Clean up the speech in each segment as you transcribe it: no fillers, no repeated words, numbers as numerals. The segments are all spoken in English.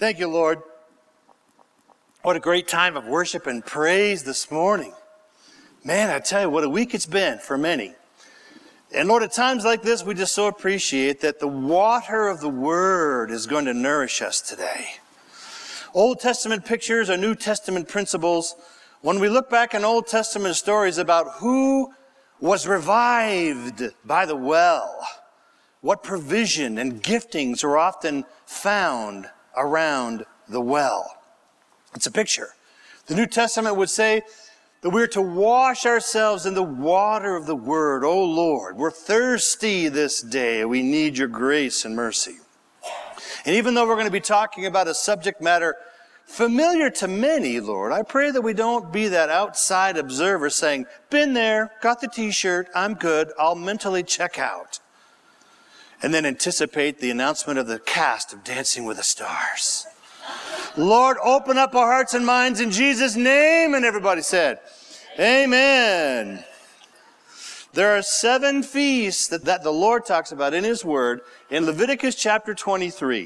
Thank you, Lord. What a great time of worship and praise this morning. Man, I tell you, what a week it's been for many. And Lord, at times like this, we just so appreciate that the water of the Word is going to nourish us today. Old Testament pictures or New Testament principles. When we look back in Old Testament stories about who was revived by the well, what provision and giftings are often found around the well. It's a picture. The New Testament would say that we're to wash ourselves in the water of the Word. Oh Lord, we're thirsty this day. We need your grace and mercy. And even though we're going to be talking about a subject matter familiar to many, Lord, I pray that we don't be that outside observer saying, been there, got the t-shirt, I'm good, I'll mentally check out. And then anticipate the announcement of the cast of Dancing with the Stars. Lord, open up our hearts and minds in Jesus' name. And everybody said, amen. There are 7 feasts that the Lord talks about in His Word in Leviticus chapter 23.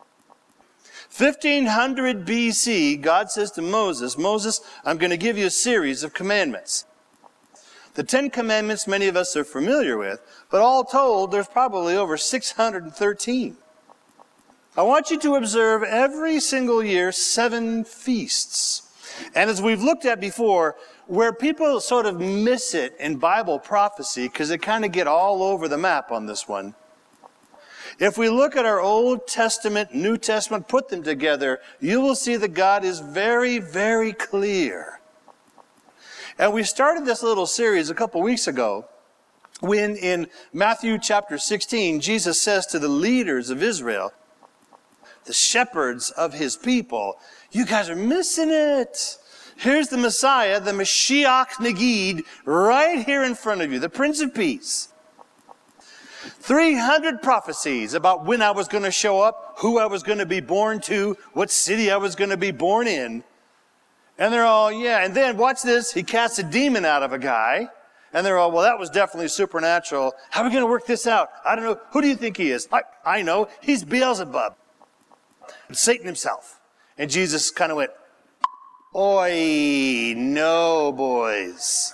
1500 BC, God says to Moses, Moses, I'm going to give you a series of commandments. The 10 Commandments many of us are familiar with, but all told, there's probably over 613. I want you to observe every single year 7 feasts. And as we've looked at before, where people sort of miss it in Bible prophecy, because they kind of get all over the map on this one, if we look at our Old Testament, New Testament, put them together, you will see that God is very, very clear. And we started this little series a couple weeks ago when in Matthew chapter 16, Jesus says to the leaders of Israel, the shepherds of His people, you guys are missing it. Here's the Messiah, the Mashiach Nagid, right here in front of you, the Prince of Peace. 300 prophecies about when I was going to show up, who I was going to be born to, what city I was going to be born in. And they're all, yeah. And then, watch this, He casts a demon out of a guy. And they're all, well, that was definitely supernatural. How are we going to work this out? I don't know. Who do you think he is? I know. He's Beelzebub. Satan himself. And Jesus kind of went, oi, no, boys.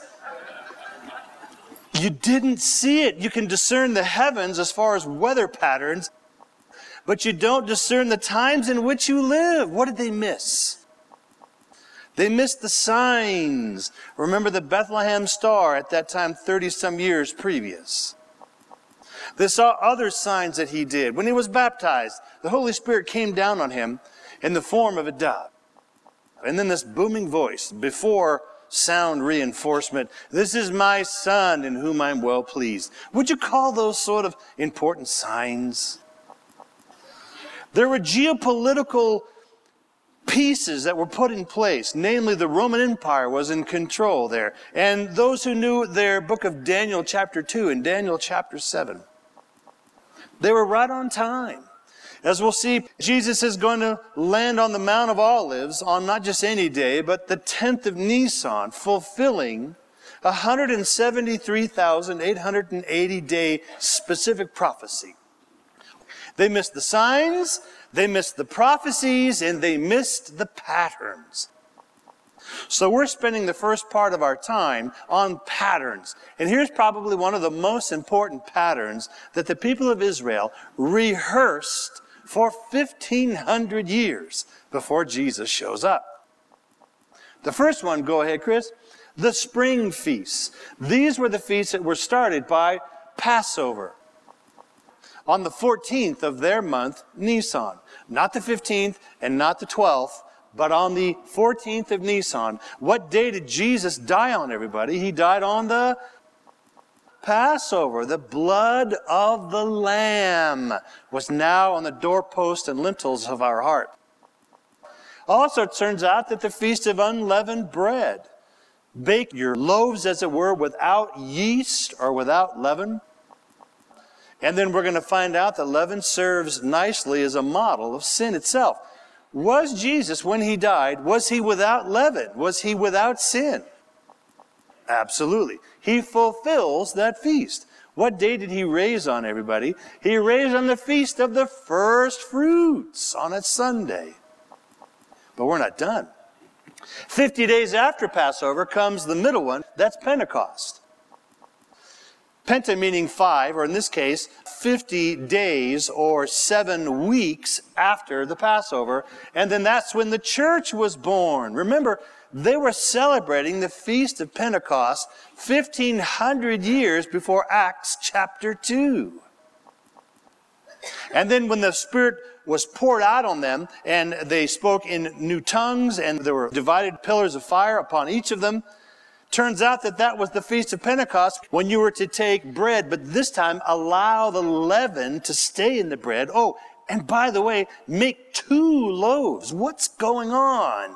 You didn't see it. You can discern the heavens as far as weather patterns, but you don't discern the times in which you live. What did they miss? They missed the signs. Remember the Bethlehem star at that time, 30-some years previous. They saw other signs that He did. When He was baptized, the Holy Spirit came down on Him in the form of a dove. And then this booming voice, before sound reinforcement, this is my Son in whom I'm well pleased. Would you call those sort of important signs? There were geopolitical pieces that were put in place. Namely, the Roman Empire was in control there. And those who knew their book of Daniel chapter 2 and Daniel chapter 7, they were right on time. As we'll see, Jesus is going to land on the Mount of Olives on not just any day, but the 10th of Nisan, fulfilling 173,880 day specific prophecy. They missed the signs, they missed the prophecies, and they missed the patterns. So we're spending the first part of our time on patterns. And here's probably one of the most important patterns that the people of Israel rehearsed for 1,500 years before Jesus shows up. The first one, go ahead, Chris. The spring feasts. These were the feasts that were started by Passover on the 14th of their month, Nisan. Not the 15th and not the 12th, but on the 14th of Nisan. What day did Jesus die on, everybody? He died on the Passover. The blood of the Lamb was now on the doorpost and lintels of our heart. Also, it turns out that the Feast of Unleavened Bread. Bake your loaves, as it were, without yeast or without leaven. And then we're going to find out that leaven serves nicely as a model of sin itself. Was Jesus, when He died, was He without leaven? Was He without sin? Absolutely. He fulfills that feast. What day did He raise on, everybody? He raised on the Feast of the First Fruits on a Sunday. But we're not done. 50 days after Passover comes the middle one. That's Pentecost. Penta meaning 5, or in this case, 50 days or 7 weeks after the Passover. And then that's when the church was born. Remember, they were celebrating the Feast of Pentecost 1,500 years before Acts chapter 2. And then when the Spirit was poured out on them, and they spoke in new tongues, and there were divided pillars of fire upon each of them, turns out that that was the Feast of Pentecost when you were to take bread, but this time allow the leaven to stay in the bread. Oh, and by the way, make 2 loaves. What's going on?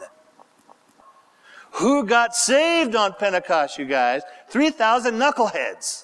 Who got saved on Pentecost, you guys? 3,000 knuckleheads.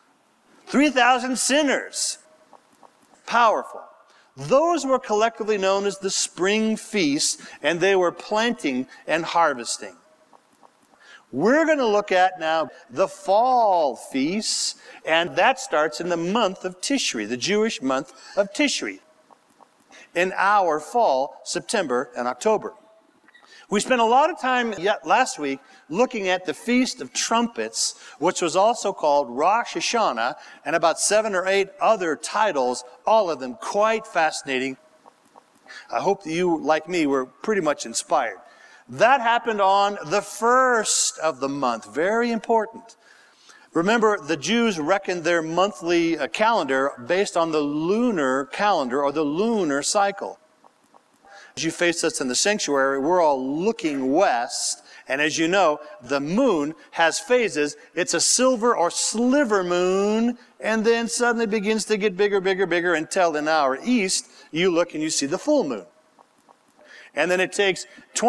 3,000 sinners. Powerful. Those were collectively known as the spring feasts, and they were planting and harvesting. We're going to look at now the fall feasts, and that starts in the month of Tishri, the Jewish month of Tishri, in our fall, September and October. We spent a lot of time last week looking at the Feast of Trumpets, which was also called Rosh Hashanah, and about 7 or 8 other titles, all of them quite fascinating. I hope that you, like me, were pretty much inspired. That happened on the first of the month. Very important. Remember, the Jews reckoned their monthly calendar based on the lunar calendar or the lunar cycle. As you face us in the sanctuary, we're all looking west. And as you know, the moon has phases. It's a silver or sliver moon, and then suddenly begins to get bigger, bigger, bigger until in our east, you look and you see the full moon. And then it takes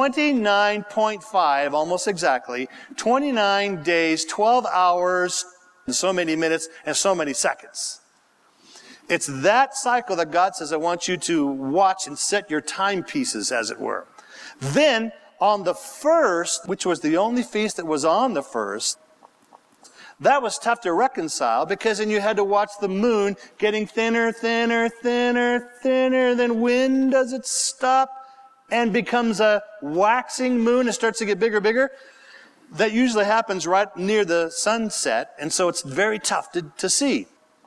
29.5, almost exactly, 29 days, 12 hours, and so many minutes, and so many seconds. It's that cycle that God says, I want you to watch and set your timepieces, as it were. Then, on the first, which was the only feast that was on the first, that was tough to reconcile, because then you had to watch the moon getting thinner, thinner, thinner, thinner. Then when does it stop and becomes a waxing moon and starts to get bigger, bigger? That usually happens right near the sunset, and so it's very tough to see.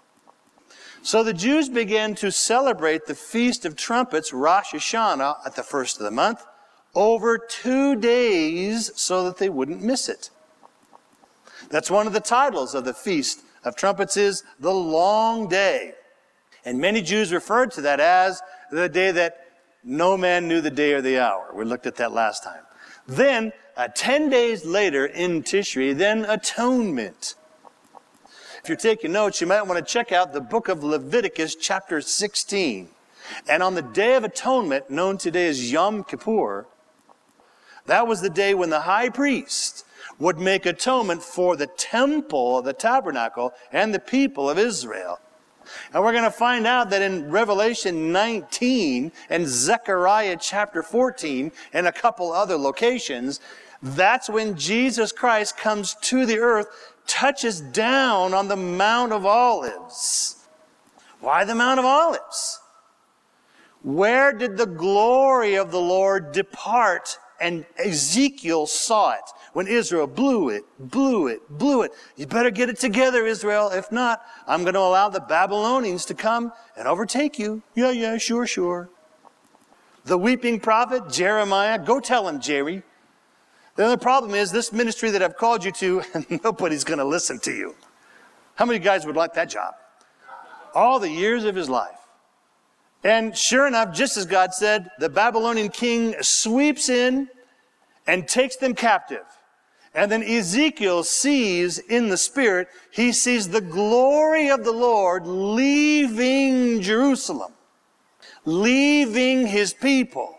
So the Jews began to celebrate the Feast of Trumpets, Rosh Hashanah, at the first of the month, over 2 days so that they wouldn't miss it. That's one of the titles of the Feast of Trumpets, is the Long Day. And many Jews referred to that as the day that no man knew the day or the hour. We looked at that last time. Then, 10 days later in Tishri, then Atonement. If you're taking notes, you might want to check out the book of Leviticus, chapter 16. And on the Day of Atonement, known today as Yom Kippur, that was the day when the high priest would make atonement for the temple, the tabernacle, and the people of Israel. And we're going to find out that in Revelation 19 and Zechariah chapter 14 and a couple other locations, that's when Jesus Christ comes to the earth, touches down on the Mount of Olives. Why the Mount of Olives? Where did the glory of the Lord depart? And Ezekiel saw it when Israel blew it. You better get it together, Israel. If not, I'm going to allow the Babylonians to come and overtake you. Yeah, sure. The weeping prophet, Jeremiah, go tell him, Jerry. The only problem is this ministry that I've called you to, nobody's going to listen to you. How many guys would like that job? All the years of his life. And sure enough, just as God said, the Babylonian king sweeps in and takes them captive. And then Ezekiel sees in the Spirit, he sees the glory of the Lord leaving Jerusalem, leaving his people,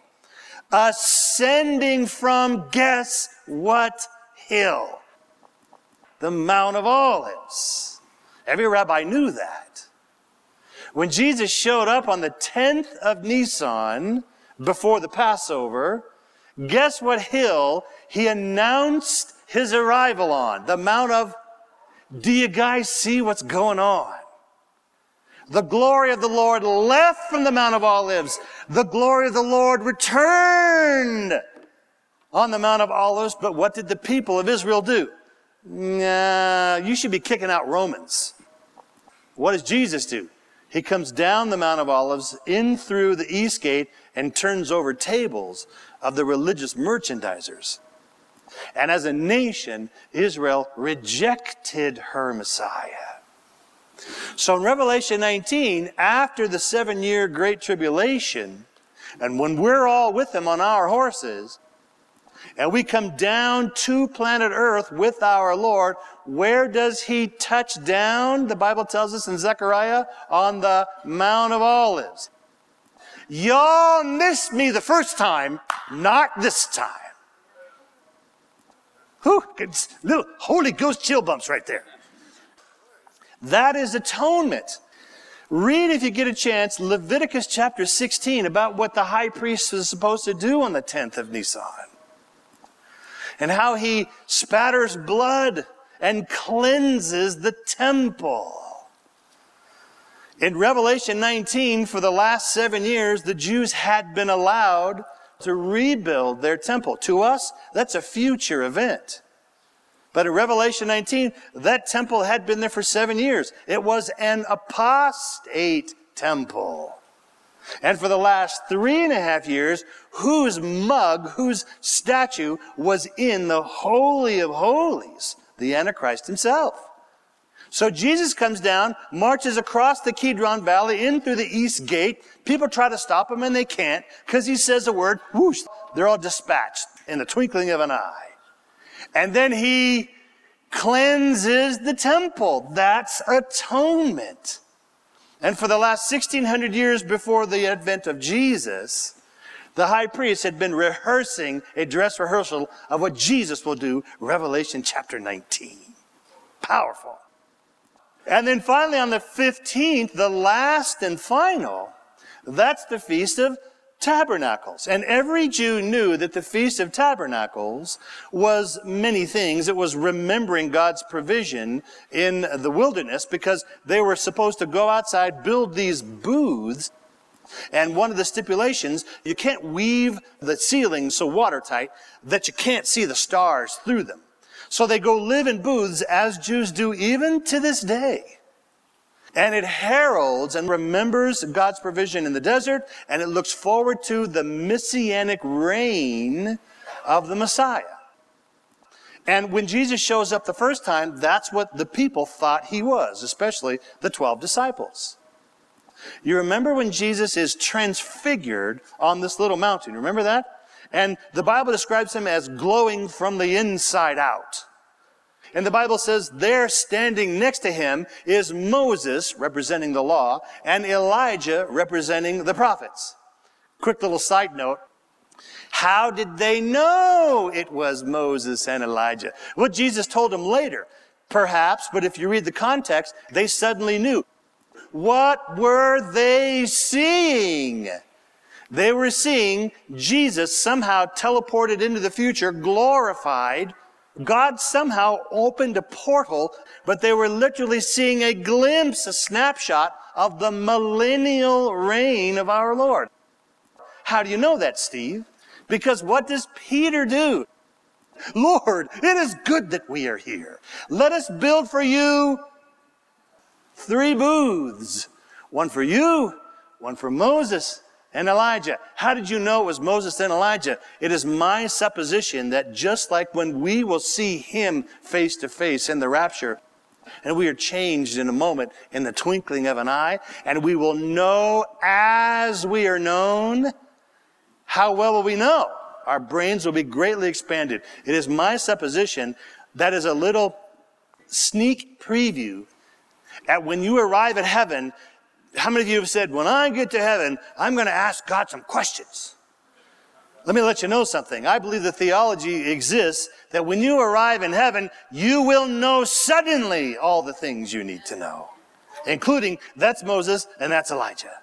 ascending from, guess what hill? The Mount of Olives. Every rabbi knew that. When Jesus showed up on the 10th of Nisan before the Passover, guess what hill he announced his arrival on? The Mount of... Do you guys see what's going on? The glory of the Lord left from the Mount of Olives. The glory of the Lord returned on the Mount of Olives. But what did the people of Israel do? You should be kicking out Romans. What does Jesus do? He comes down the Mount of Olives, in through the east gate, and turns over tables of the religious merchandisers. And as a nation, Israel rejected her Messiah. So in Revelation 19, after the 7-year Great Tribulation, and when we're all with him on our horses, and we come down to planet Earth with our Lord, where does he touch down? The Bible tells us in Zechariah, on the Mount of Olives. Y'all missed me the first time, not this time. Whew, little Holy Ghost chill bumps right there. That is atonement. Read, if you get a chance, Leviticus chapter 16 about what the high priest was supposed to do on the 10th of Nisan. And how he spatters blood and cleanses the temple. In Revelation 19, for the last 7 years, the Jews had been allowed to rebuild their temple. To us, that's a future event. But in Revelation 19, that temple had been there for 7 years. It was an apostate temple. And for the last 3.5 years, whose statue was in the Holy of Holies? The Antichrist himself. So Jesus comes down, marches across the Kidron Valley in through the east gate. People try to stop him and they can't, because he says a word, whoosh, they're all dispatched in the twinkling of an eye. And then he cleanses the temple. That's atonement. And for the last 1,600 years before the advent of Jesus, the high priest had been rehearsing a dress rehearsal of what Jesus will do, Revelation chapter 19. Powerful. And then finally on the 15th, the last and final, that's the Feast of Tabernacles. And every Jew knew that the Feast of Tabernacles was many things. It was remembering God's provision in the wilderness, because they were supposed to go outside, build these booths. And one of the stipulations, you can't weave the ceiling so watertight that you can't see the stars through them. So they go live in booths, as Jews do even to this day. And it heralds and remembers God's provision in the desert, and it looks forward to the messianic reign of the Messiah. And when Jesus shows up the first time, that's what the people thought he was, especially the 12 disciples. You remember when Jesus is transfigured on this little mountain? Remember that? And the Bible describes him as glowing from the inside out. And the Bible says there, standing next to him, is Moses, representing the law, and Elijah, representing the prophets. Quick little side note. How did they know it was Moses and Elijah? Well, Jesus told them later, perhaps, but if you read the context, they suddenly knew. What were they seeing? They were seeing Jesus somehow teleported into the future, glorified. God somehow opened a portal, but they were literally seeing a glimpse, a snapshot of the millennial reign of our Lord. How do you know that, Steve? Because what does Peter do? Lord, it is good that we are here. Let us build for you 3 booths. One for you, one for Moses, and Elijah. How did you know it was Moses and Elijah? It is my supposition that just like when we will see him face to face in the rapture, and we are changed in a moment, in the twinkling of an eye, and we will know as we are known, how well will we know? Our brains will be greatly expanded. It is my supposition that is a little sneak preview at when you arrive at heaven. How many of you have said, when I get to heaven, I'm going to ask God some questions? Let me let you know something. I believe the theology exists that when you arrive in heaven, you will know suddenly all the things you need to know, including that's Moses and that's Elijah.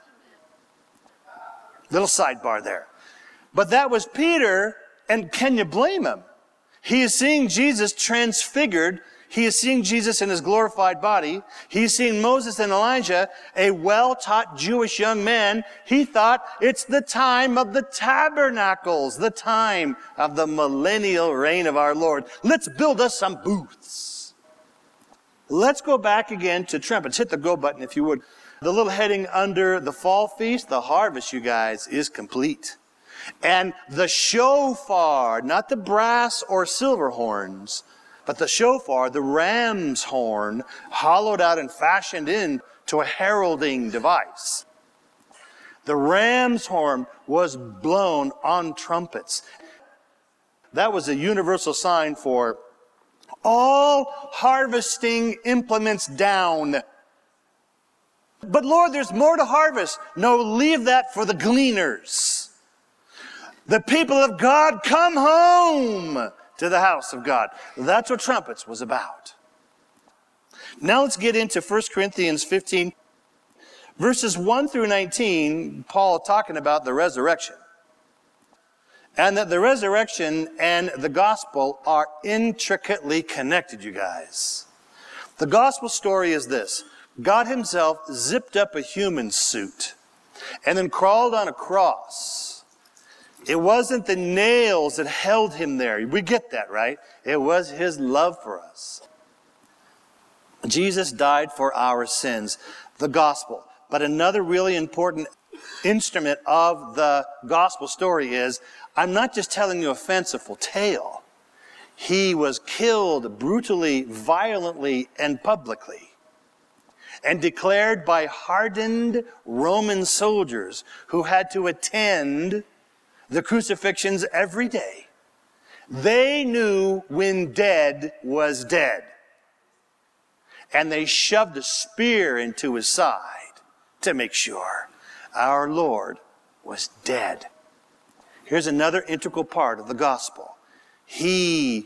Little sidebar there. But that was Peter, and can you blame him? He is seeing Jesus transfigured. He is seeing Jesus in his glorified body. He's seeing Moses and Elijah, a well-taught Jewish young man. He thought it's the time of the tabernacles, the time of the millennial reign of our Lord. Let's build us some booths. Let's go back again to trumpets. Hit the go button if you would. The little heading under the fall feast, the harvest, you guys, is complete. And the shofar, not the brass or silver horns, but the shofar, the ram's horn, hollowed out and fashioned into a heralding device. The ram's horn was blown on trumpets. That was a universal sign for all harvesting implements down. But Lord, there's more to harvest. No, leave that for the gleaners. The people of God, come home to the house of God. That's what trumpets was about. Now let's get into 1 Corinthians 15, verses 1 through 19, Paul talking about the resurrection. And that the resurrection and the gospel are intricately connected, you guys. The gospel story is this. God himself zipped up a human suit and then crawled on a cross. It wasn't the nails that held him there. We get that, right? It was his love for us. Jesus died for our sins, the gospel. But another really important instrument of the gospel story is, I'm not just telling you a fanciful tale. He was killed brutally, violently, and publicly, and declared by hardened Roman soldiers who had to attend the crucifixions every day. They knew when dead was dead. And they shoved a spear into his side to make sure our Lord was dead. Here's another integral part of the gospel. He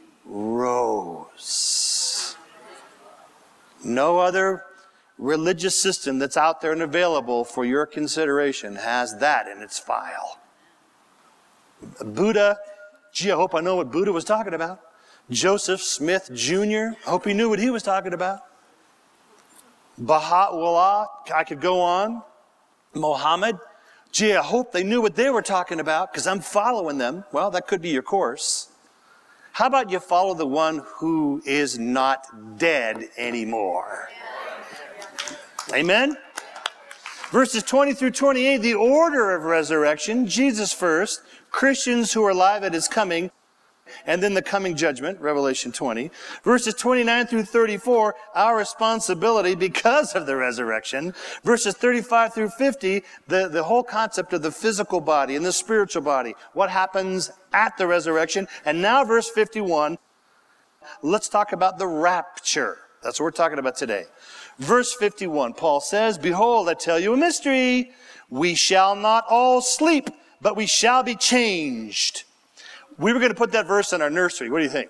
rose. No other religious system that's out there and available for your consideration has that in its file. Buddha, I hope I know what Buddha was talking about. Joseph Smith Jr., I hope he knew what he was talking about. Baha'u'llah, I could go on. Mohammed, I hope they knew what they were talking about because I'm following them. Well, that could be your course. How about you follow the one who is not dead anymore? Amen? Verses 20 through 28, the order of resurrection, Jesus first, Christians who are alive at his coming, and then the coming judgment, Revelation 20. Verses 29 through 34, our responsibility because of the resurrection. Verses 35 through 50, the whole concept of the physical body and the spiritual body. What happens at the resurrection. And now verse 51, let's talk about the rapture. That's what we're talking about today. Verse 51, Paul says, behold, I tell you a mystery. We shall not all sleep, but we shall be changed. We were going to put that verse in our nursery. What do you think?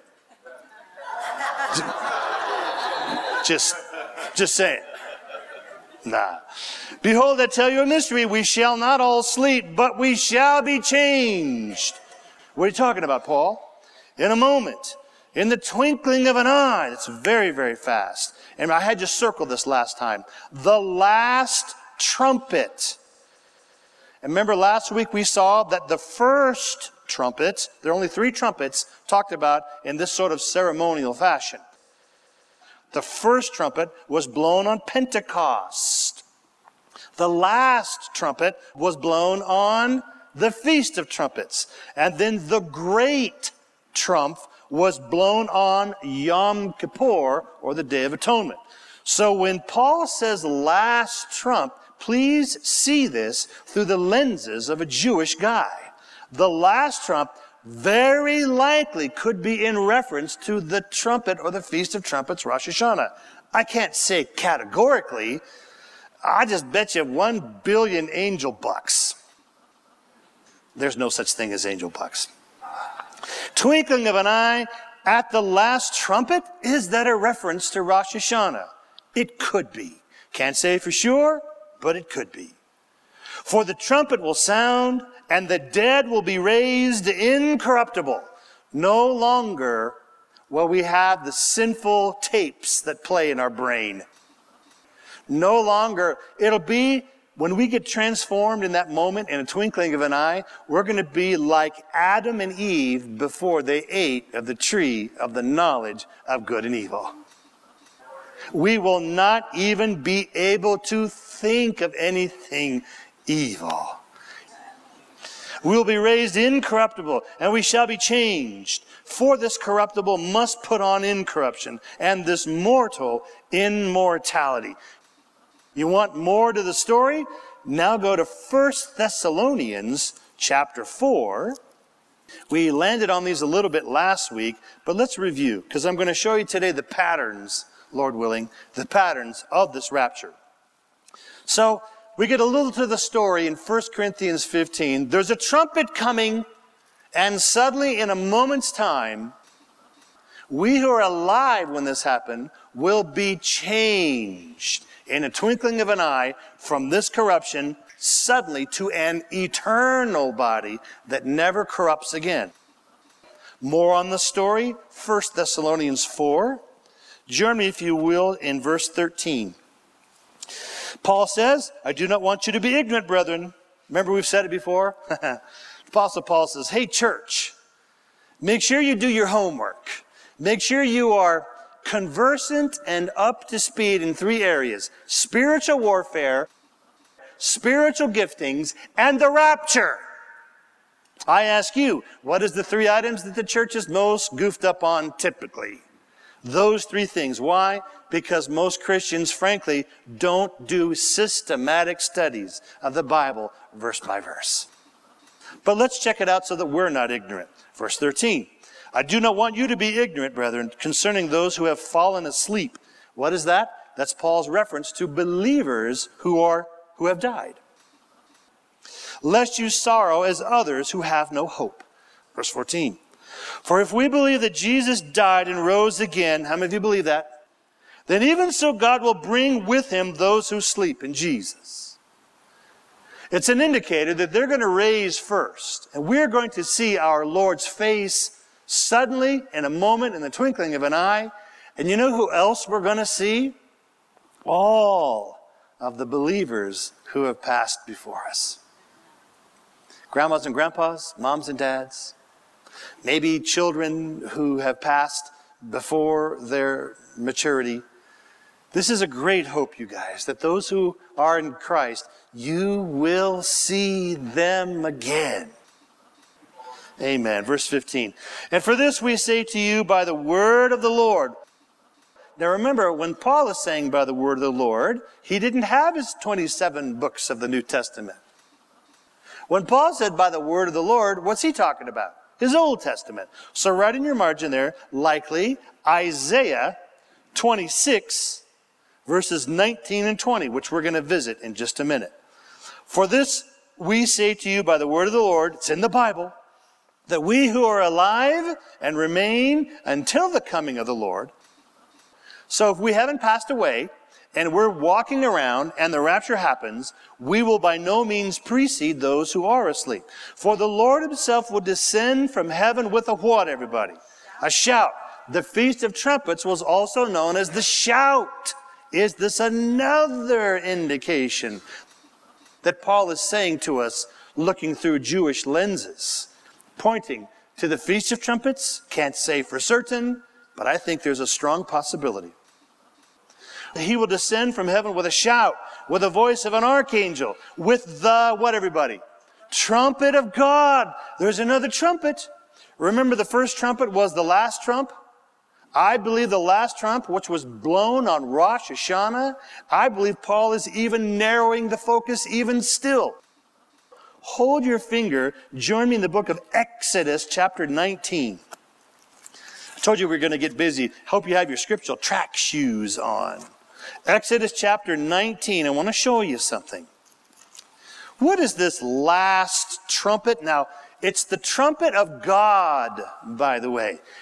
Just saying. Nah. Behold, I tell you a mystery. We shall not all sleep, but we shall be changed. What are you talking about, Paul? In a moment. In the twinkling of an eye. It's very, very fast. And I had you circle this last time. The last trumpet. And remember last week we saw that the first trumpet, there are only 3 trumpets talked about in this sort of ceremonial fashion. The first trumpet was blown on Pentecost. The last trumpet was blown on the Feast of Trumpets. And then the great trump was blown on Yom Kippur, or the Day of Atonement. So when Paul says last trump, please see this through the lenses of a Jewish guy. The last trump very likely could be in reference to the trumpet or the Feast of Trumpets, Rosh Hashanah. I can't say categorically. I just bet you 1 billion angel bucks. There's no such thing as angel bucks. Twinkling of an eye at the last trumpet, is that a reference to Rosh Hashanah? It could be. Can't say for sure, but it could be. For the trumpet will sound, and the dead will be raised incorruptible. No longer will we have the sinful tapes that play in our brain. No longer, it'll be when we get transformed in that moment, in a twinkling of an eye, we're going to be like Adam and Eve before they ate of the tree of the knowledge of good and evil. We will not even be able to think of anything evil. We will be raised incorruptible, and we shall be changed. For this corruptible must put on incorruption, and this mortal immortality. You want more to the story? Now go to 1 Thessalonians chapter 4. We landed on these a little bit last week, but let's review, because I'm going to show you today the patterns, Lord willing, the patterns of this rapture. So, we get a little to the story in 1 Corinthians 15. There's a trumpet coming, and suddenly in a moment's time, we who are alive when this happened will be changed in a twinkling of an eye from this corruption suddenly to an eternal body that never corrupts again. More on the story, 1 Thessalonians 4. Join me, if you will, in verse 13. Paul says, I do not want you to be ignorant, brethren. Remember we've said it before? Apostle Paul says, hey, church, make sure you do your homework. Make sure you are conversant and up to speed in 3 areas: spiritual warfare, spiritual giftings, and the rapture. I ask you, what is the 3 items that the church is most goofed up on typically? Those 3 things. Why? Because most Christians, frankly, don't do systematic studies of the Bible verse by verse. But let's check it out so that we're not ignorant. Verse 13. I do not want you to be ignorant, brethren, concerning those who have fallen asleep. What is that? That's Paul's reference to believers who have died. Lest you sorrow as others who have no hope. Verse 14. For if we believe that Jesus died and rose again, how many of you believe that? Then even so God will bring with him those who sleep in Jesus. It's an indicator that they're going to raise first. And we're going to see our Lord's face suddenly, in a moment, in the twinkling of an eye. And you know who else we're going to see? All of the believers who have passed before us. Grandmas and grandpas, moms and dads, maybe children who have passed before their maturity. This is a great hope, you guys, that those who are in Christ, you will see them again. Amen. Verse 15. And for this we say to you by the word of the Lord. Now remember, when Paul is saying by the word of the Lord, he didn't have his 27 books of the New Testament. When Paul said by the word of the Lord, what's he talking about? His Old Testament. So right in your margin there, likely Isaiah 26, verses 19 and 20, which we're going to visit in just a minute. For this we say to you by the word of the Lord, it's in the Bible, that we who are alive and remain until the coming of the Lord. So if we haven't passed away and we're walking around and the rapture happens, we will by no means precede those who are asleep. For the Lord himself will descend from heaven with a what, everybody? A shout. The Feast of Trumpets was also known as the shout. Is this another indication that Paul is saying to us, looking through Jewish lenses? Pointing to the Feast of Trumpets, can't say for certain, but I think there's a strong possibility. He will descend from heaven with a shout, with the voice of an archangel, with the, what everybody? Trumpet of God. There's another trumpet. Remember the first trumpet was the last trump? I believe the last trump, which was blown on Rosh Hashanah, I believe Paul is even narrowing the focus even still. Hold your finger. Join me in the book of Exodus, chapter 19. I told you we were going to get busy. Hope you have your scriptural track shoes on. Exodus, chapter 19. I want to show you something. What is this last trumpet? Now, it's the trumpet of God, by the way.